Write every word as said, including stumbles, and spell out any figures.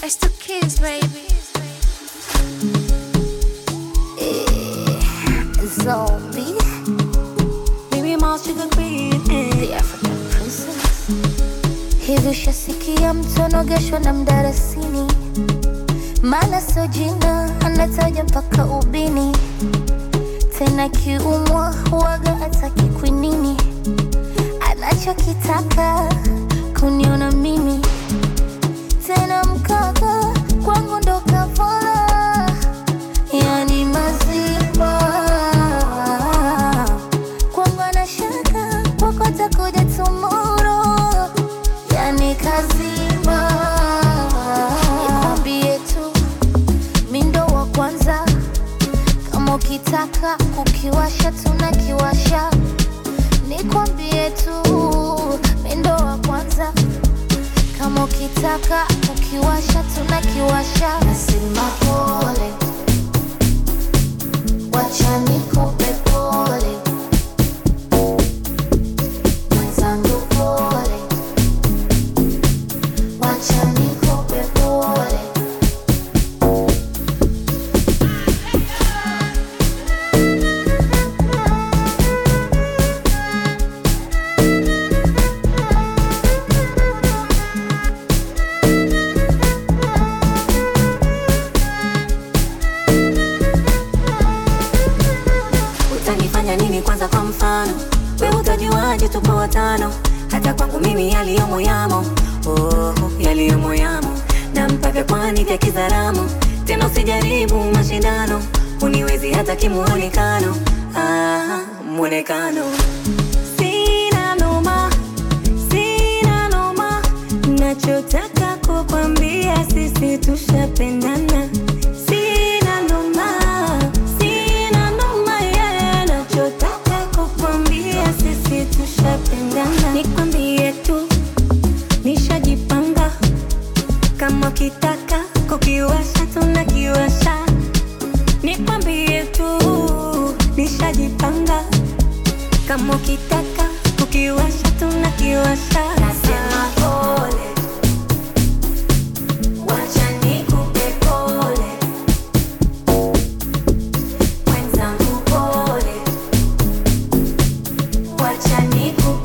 It's the kids, baby. Eh, zombie. Baby mouse sugar queen, eh. The African princess. Hivi ushasikia mtu anogeshwa na mdarasini? Maana sio jina, anataja mpaka ubini. Tena kiumwa huwaga hataki kwinini. Anachokitaka kuniona mimi. Tena mkaka kwangu ndo kavola. Yani mazima kwangu anashaka kwako atakuja tomorrow. Yani kazima nikwambie tu mindo wa kwanza. Kama ukitaka kukiwasha tunakiwasha. Nikwambie tu mindo wa kwanza. Kama ukitaka kukiwasha tunakiwasha. Nasema pole, wacha nikupe pole. Mwenzangu pole, wacha nikupe pole. Utanifanya nini kwanza kwa mfano? We utajuaje tupo watano? Hata kwangu mimi yaliyomo yamo. Oh, yaliyomo yamo. Na mpaka kwani vya kizaramu. Tena usijaribu mashindano. Uniwezi hata kimuonekano. Ah, muonekano. Sina noma, sina noma. Nachotaka kukwambia sisi tushapendana. Sina noma, sina noma, yeah. Nachotaka kukwambia sisi tushapendana. Nikwambie tu nishajipanga. Kama kitaka kukiwasha tunakiwasha. Nikwambie tu nishajipanga. Kama ukitaka kukiwasha tunakiwasha. Nasema pole, wacha nikupe pole. Mwenzangu pole, wacha nikupe